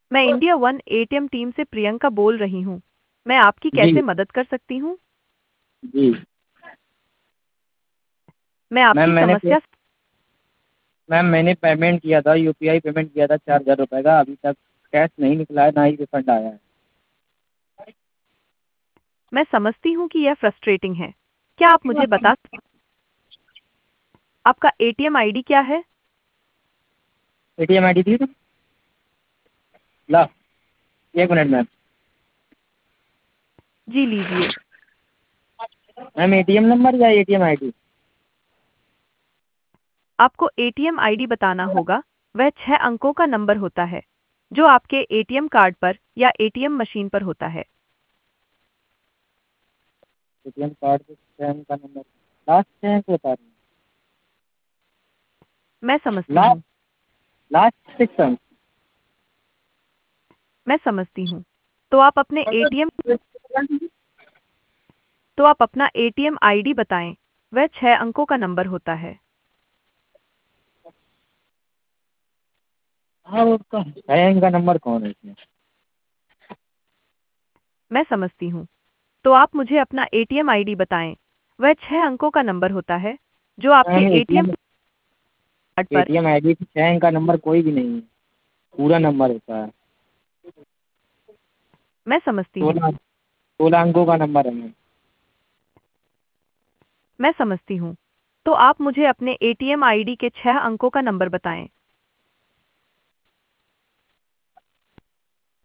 मैं India one ATM team से प्रियंका बोल रही हूँ। मैं आपकी जी कैसे मदद कर सकती हूँ? जी। मैं मैम आपकी समस्या मैम मैंने पेमेंट किया था, यूपीआई पेमेंट किया था 4,000 रुपये का। अभी तक कैश नहीं निकला है, ना ही रिफंड आया है। मैं समझती हूँ कि यह फ्रस्ट्रेटिंग है। क्या आप मुझे बता आपका एटीएम आईडी क्या है? एटीएम आई डी थी ना? ला, 1 मिनट मैम। जी लीजिए। मैम एटीएम नंबर या एटीएम आई डी? आपको एटीएम आईडी बताना होगा। वह 6 अंकों का नंबर होता है जो आपके एटीएम कार्ड पर या एटीएम मशीन पर होता है। एटीएम कार्ड पे 6 अंक का नंबर, लास्ट 6 अंक बता रही मैं हैं। समझती हूँ। लास्ट 6 अंक। मैं समझती हूँ। तो आप अपने एटीएम तो आप अपना एटीएम आईडी बताएं। वह 6 अंकों का नंबर होता है। हाँ, वो उसका 6 अंक का नंबर कौन है इसमें? मैं समझती हूँ। तो आप मुझे अपना एटीएम आईडी बताएं। वह 6 अंकों का नंबर होता है जो आपके मैम एटीएम एटीएम कार्ड पर एटीएम आई डी 6 अंक का नंबर कोई भी नहीं है, पूरा नंबर होता है। मैं समझती हूँ। 16 16 अंकों का नंबर है मैम। मैं समझती हूँ। तो आप मुझे अपने एटीएम आईडी के 6 अंकों का नंबर बताएं।